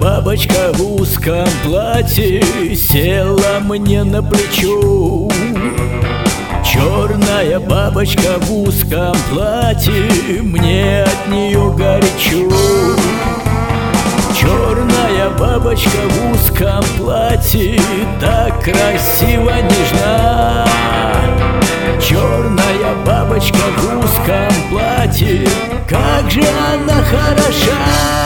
бабочка в узком платье села мне на плечо. Черная бабочка в узком платье, мне от нее горячо. Черная бабочка в узком платье так красиво нежна. Черная бабочка в узком платье, как же она хороша.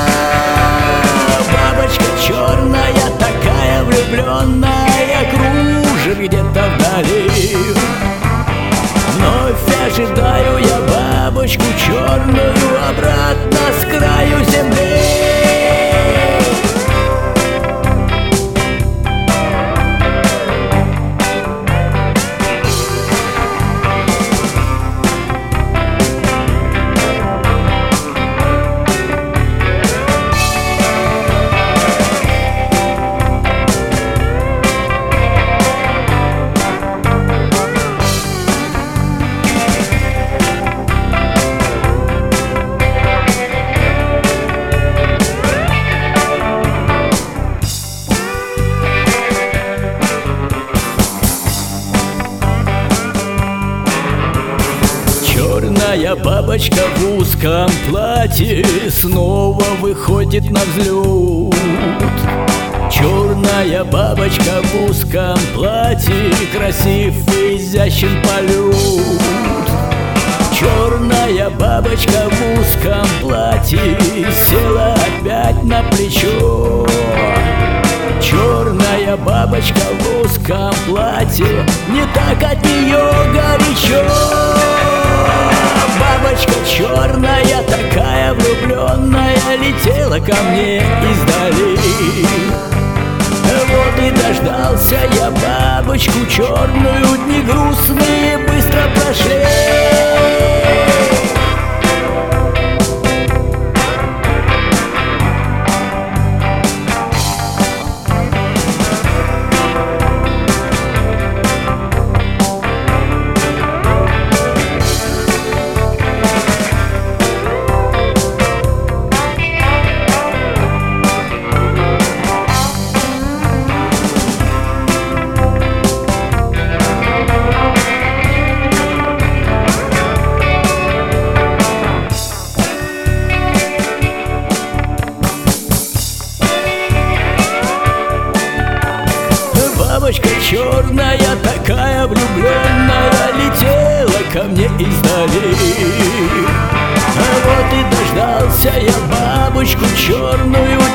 Бабочка черная, такая влюбленная, кружит где-то вдали. Вновь ожидаю я бабочку черную обратно с краю земли. Черная бабочка в узком платье снова выходит на взлет. Черная бабочка в узком платье, красив и изящен полет. Черная бабочка в узком платье села опять на плечо. Черная бабочка в узком платье, не так от нее горячо. Бабочка черная, такая влюбленная, летела ко мне издали. Вот и дождался я бабочку черную, дни грустные быстро прошли. Бабочка черная, такая влюбленная, летела ко мне издали. Вот и дождался я бабочку черную,